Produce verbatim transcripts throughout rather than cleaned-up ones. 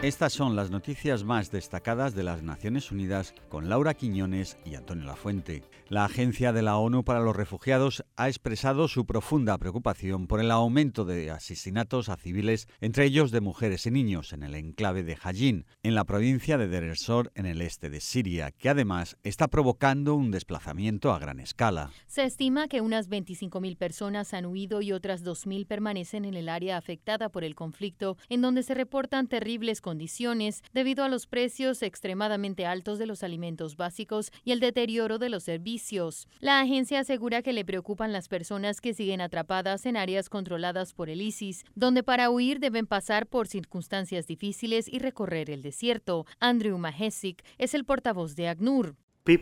Estas son las noticias más destacadas de las Naciones Unidas con Laura Quiñones y Antonio Lafuente. La Agencia de la ONU para los Refugiados ha expresado su profunda preocupación por el aumento de asesinatos a civiles, entre ellos de mujeres y niños, en el enclave de Hajin, en la provincia de Deir ez-Zor, en el este de Siria, que además está provocando un desplazamiento a gran escala. Se estima que unas veinticinco mil personas han huido y otras dos mil permanecen en el área afectada por el conflicto, en donde se reportan terribles condiciones debido a los precios extremadamente altos de los alimentos básicos y el deterioro de los servicios. La agencia asegura que le preocupan las personas que siguen atrapadas en áreas controladas por el ISIS, donde para huir deben pasar por circunstancias difíciles y recorrer el desierto. Andrew Mahesic es el portavoz de ACNUR.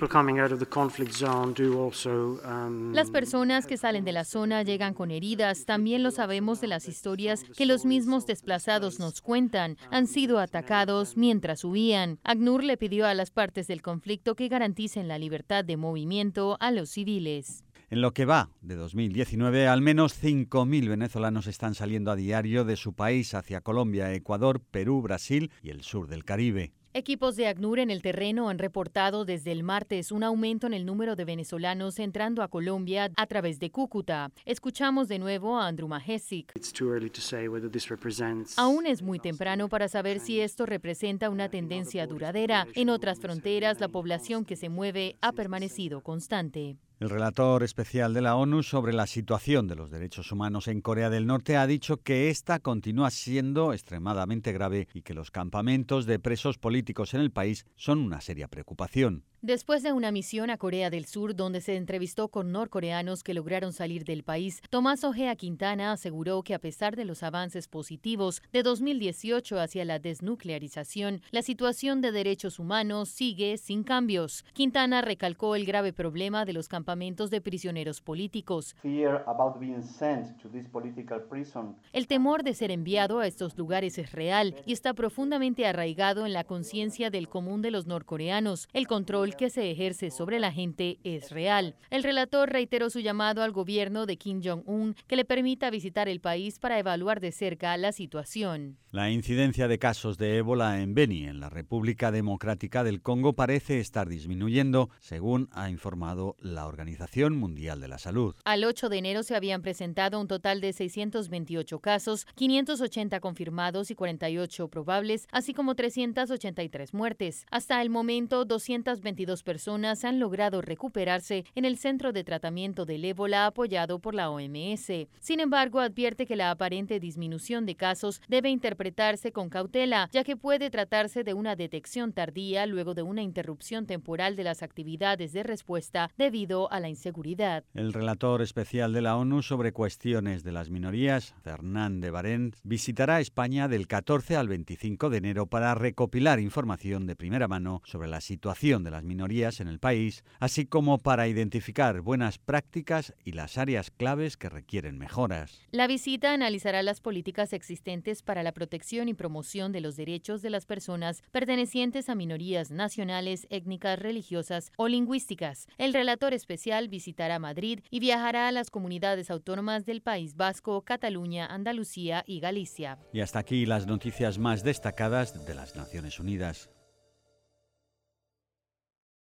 Las personas que salen de la zona llegan con heridas. También lo sabemos de las historias que los mismos desplazados nos cuentan. Han sido atacados mientras huían. ACNUR le pidió a las partes del conflicto que garanticen la libertad de movimiento a los civiles. En lo que va de dos mil diecinueve, al menos cinco mil venezolanos están saliendo a diario de su país hacia Colombia, Ecuador, Perú, Brasil y el sur del Caribe. Equipos de ACNUR en el terreno han reportado desde el martes un aumento en el número de venezolanos entrando a Colombia a través de Cúcuta. Escuchamos de nuevo a Andrew Mahesic. Aún es muy temprano para saber si esto representa una tendencia duradera. En otras fronteras, la población que se mueve ha permanecido constante. El relator especial de la ONU sobre la situación de los derechos humanos en Corea del Norte ha dicho que esta continúa siendo extremadamente grave y que los campamentos de presos políticos en el país son una seria preocupación. Después de una misión a Corea del Sur donde se entrevistó con norcoreanos que lograron salir del país, Tomás Ojea Quintana aseguró que a pesar de los avances positivos de dos mil dieciocho hacia la desnuclearización, la situación de derechos humanos sigue sin cambios. Quintana recalcó el grave problema de los campamentos de prisioneros políticos. El temor de ser enviado a estos lugares es real y está profundamente arraigado en la conciencia del común de los norcoreanos. El control que se ejerce sobre la gente es real. El relator reiteró su llamado al gobierno de Kim Jong-un que le permita visitar el país para evaluar de cerca la situación. La incidencia de casos de ébola en Beni, en la República Democrática del Congo, parece estar disminuyendo, según ha informado la Organización Mundial de la Salud. Al ocho de enero se habían presentado un total de seiscientos veintiocho casos, quinientos ochenta confirmados y cuarenta y ocho probables, así como trescientas ochenta y tres muertes. Hasta el momento, doscientas veintidós personas han logrado recuperarse en el centro de tratamiento del ébola apoyado por la O M S. Sin embargo, advierte que la aparente disminución de casos debe interpretarse con cautela, ya que puede tratarse de una detección tardía luego de una interrupción temporal de las actividades de respuesta debido a la inseguridad. El relator especial de la ONU sobre cuestiones de las minorías, Fernand de Barent, visitará España del catorce al veinticinco de enero para recopilar información de primera mano sobre la situación de las minorías en el país, así como para identificar buenas prácticas y las áreas claves que requieren mejoras. La visita analizará las políticas existentes para la protección y promoción de los derechos de las personas pertenecientes a minorías nacionales, étnicas, religiosas o lingüísticas. El relator especial visitará Madrid y viajará a las comunidades autónomas del País Vasco, Cataluña, Andalucía y Galicia. Y hasta aquí las noticias más destacadas de las Naciones Unidas.